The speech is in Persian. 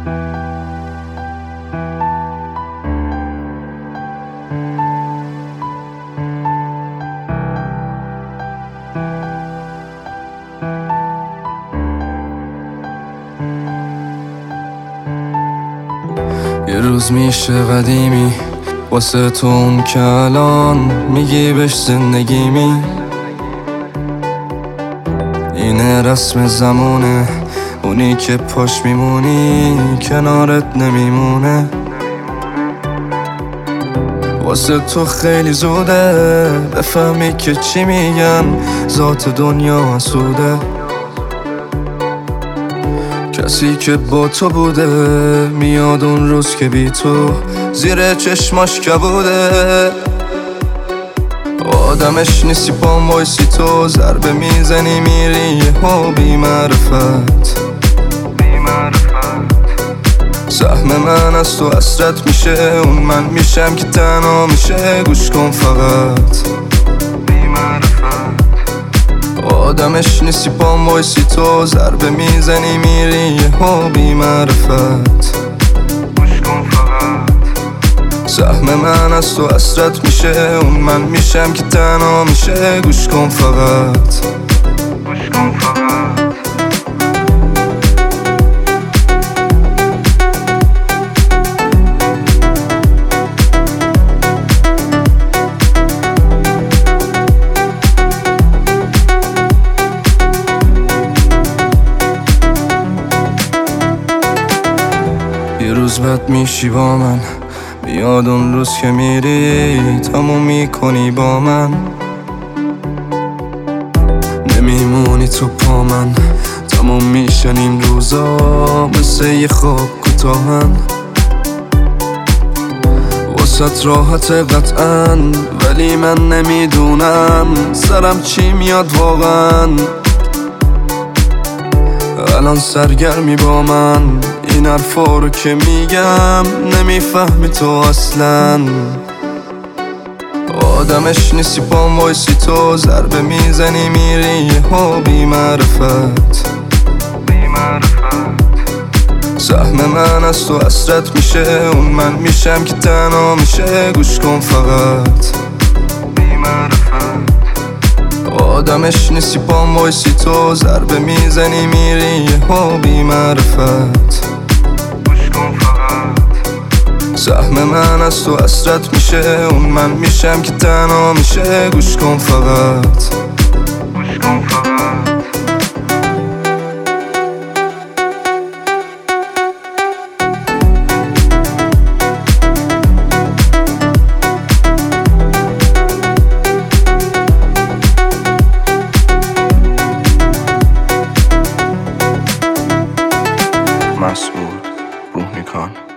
یه روز میشه قدیمی واسه تو اون که الان میگی بهش زندگیمی. اینه رسم زمونه، اونی که پاش میمونی کنارت نمیمونه. واسه تو خیلی زوده بفهمی که چی میگن، ذات دنیا حسوده. کسی که با تو بوده میاد اون روز که بی تو زیر چشماش کبوده. آدمش نیستی پام وایسی تو، ضربه میزنی میری یهو بی معرفت. سهم من از تو حسرت میشه، اون من میشم که تنها میشه. گوش کن فقط آدمش نیستی پام وایسی تو، ضربه میزنی میری یهو بی معرفت. سهم من از تو حسرت میشه، اون من میشم که تنها میشه. گوش کن فقط یه روز بد میشی با من، بیاد اون روز که میری تموم میکنی با من. نمیمونی تو پا من، تموم میشن این روزا مثل یه خواب کوتاهن. واسط راحته قطعا ولی من نمیدونم سرم چی میاد واقعا. الان سرگرمی با من، این حرفا رو که میگم نمیفهمی تو اصلا. آدمش نیستی پام وایسی تو، ضربه میزنی میری یهو بی معرفت. سهم من از تو حسرت میشه، اون من میشم که تنها میشه. گوش کن فقط آدمش نیستی پام وایسی تو، ضربه میزنی میری یهو بی معرفت. سهم من از تو حسرت میشه، اون من میشم که تنها میشه. گوش کن فقط مسعود روحانی خان.